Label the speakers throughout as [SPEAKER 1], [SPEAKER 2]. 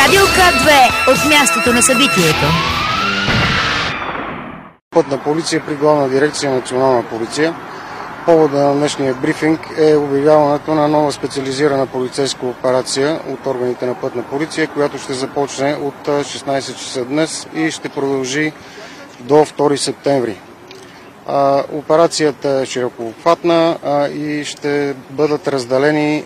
[SPEAKER 1] Радио К2 от мястото на събитието.
[SPEAKER 2] Пътна полиция при Главна дирекция Национална полиция. Повода на днешния брифинг е обявяването на нова специализирана полицейска операция от органите на Пътна полиция, която ще започне от 16 часа днес и ще продължи до 2 септември. Операцията е широкообхватна и ще бъдат разделени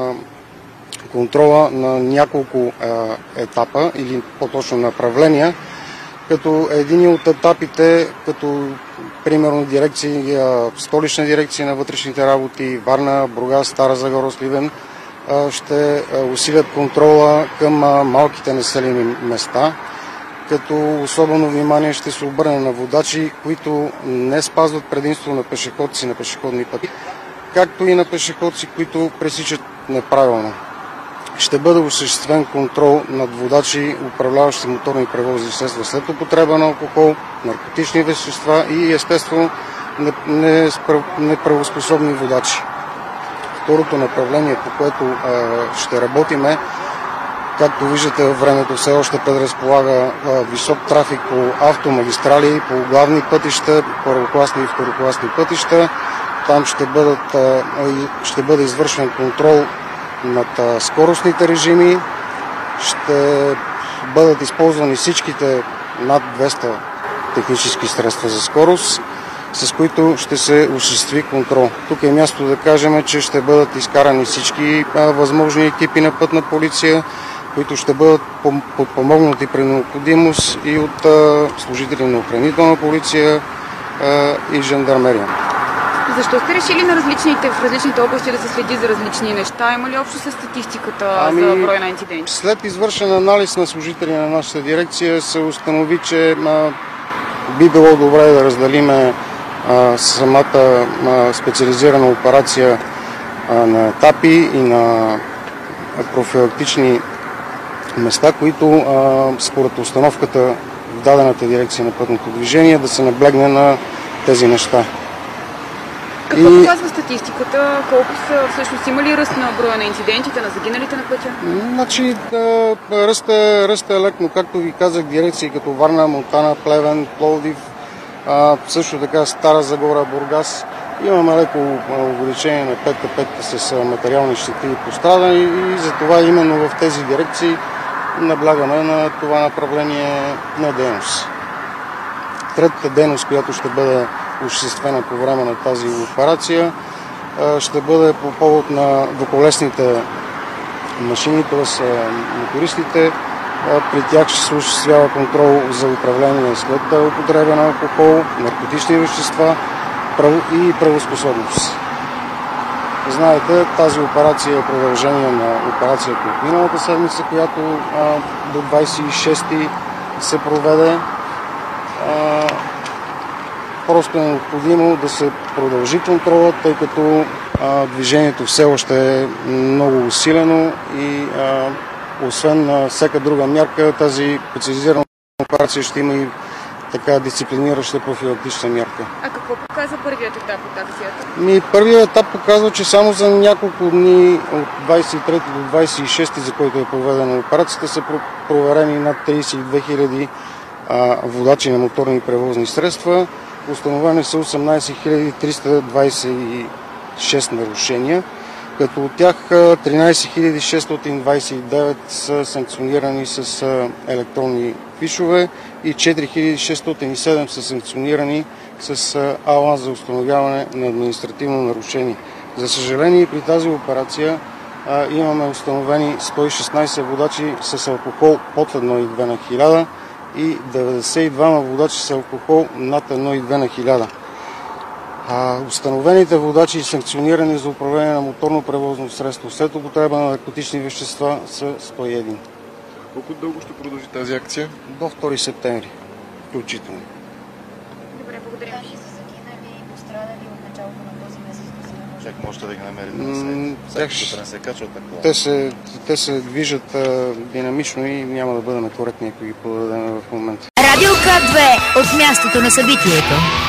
[SPEAKER 2] контрола на няколко етапа или по-точно направления, като един от етапите, като примерно столична дирекция на вътрешните работи, Варна, Бургас, Стара Загора, Сливен, ще усилят контрола към малките населени места, като особено внимание ще се обърне на водачи, които не спазват предимство на пешеходци на пешеходни пъти, както и на пешеходци, които пресичат неправилно. Ще бъде осъществен контрол над водачи, управляващи моторни превозни средства след употреба на алкохол, наркотични вещества и естествено неправоспособни водачи. Второто направление, по което ще работим е, както виждате, времето все още предразполага висок трафик по автомагистрали, по главни пътища, първокласни и второкласни пътища. Там ще бъде извършен контрол над скоростните режими, ще бъдат използвани всичките над 200 технически средства за скорост, с които ще се осъществи контрол. Тук е място да кажем, че ще бъдат изкарани всички възможни екипи на Пътна полиция, които ще бъдат подпомогнати при необходимост и от служители на охранителна полиция и жандармерия.
[SPEAKER 3] Защо сте решили в различните области да се следи за различни неща? Има ли общо с статистиката за брой на инциденти?
[SPEAKER 2] След извършен анализ на служители на нашата дирекция се установи, че би било добре да разделиме самата специализирана операция на етапи и на профилактични места, които според установката в дадената дирекция на пътното движение да се наблегне на тези неща.
[SPEAKER 3] Какво показва статистиката? Колко са всъщност, има ли ръст на броя на инцидентите, на загиналите на пътя?
[SPEAKER 2] Значи, ръста е лекно, както ви казах, дирекции като Варна, Монтана, Плевен, Пловдив, също така Стара Загора, Бургас. Имаме леко увеличение на 5 с материални щети и пострадани и затова именно в тези дирекции наблягаме на това направление на дейност. Третата дейност, която ще бъде осъществена по време на тази операция, ще бъде по повод на двуколесните машини, т.е. мотористите. При тях ще се осъществява контрол за управление след употреба на алкохол, наркотични вещества и правоспособност. Знаете, тази операция е продължение на операцията от миналата седмица, която до 26-ти се проведе. Просто е необходимо да се продължи контрола, тъй като движението все още е много усилено и освен всяка друга мярка, тази специализирана операция ще има и така дисциплинираща профилактична мярка.
[SPEAKER 3] А какво показва първият етап от акцията?
[SPEAKER 2] Първият етап показва, че само за няколко дни от 23 до 26, за който е проведена операцията, са проверени над 32 000 водачи на моторни превозни средства. Установени са 18 326 нарушения, като от тях 13 629 са санкционирани с електронни фишове и 4607 са санкционирани с АЛА за установяване на административно нарушение. За съжаление, при тази операция имаме установени 116 водачи с алкохол под 1,2 на 1000 и 92 водачи с алкохол над 1,2 на 1000. Установените водачи и санкционирани за управление на моторно превозно средство след употреба на наркотични вещества са 101.
[SPEAKER 4] Колко дълго ще продължи тази акция?
[SPEAKER 2] До 2 септември включително.
[SPEAKER 3] Добре, благодаря.
[SPEAKER 5] За загинали и пострадали от началото на този месец до сега може.
[SPEAKER 4] Как можете да ги намерите? Всеки не се качва такова.
[SPEAKER 2] Те се движат динамично и няма да бъдем коректни, ако ги подадем в момента.
[SPEAKER 1] Радио К2 от мястото на събитието.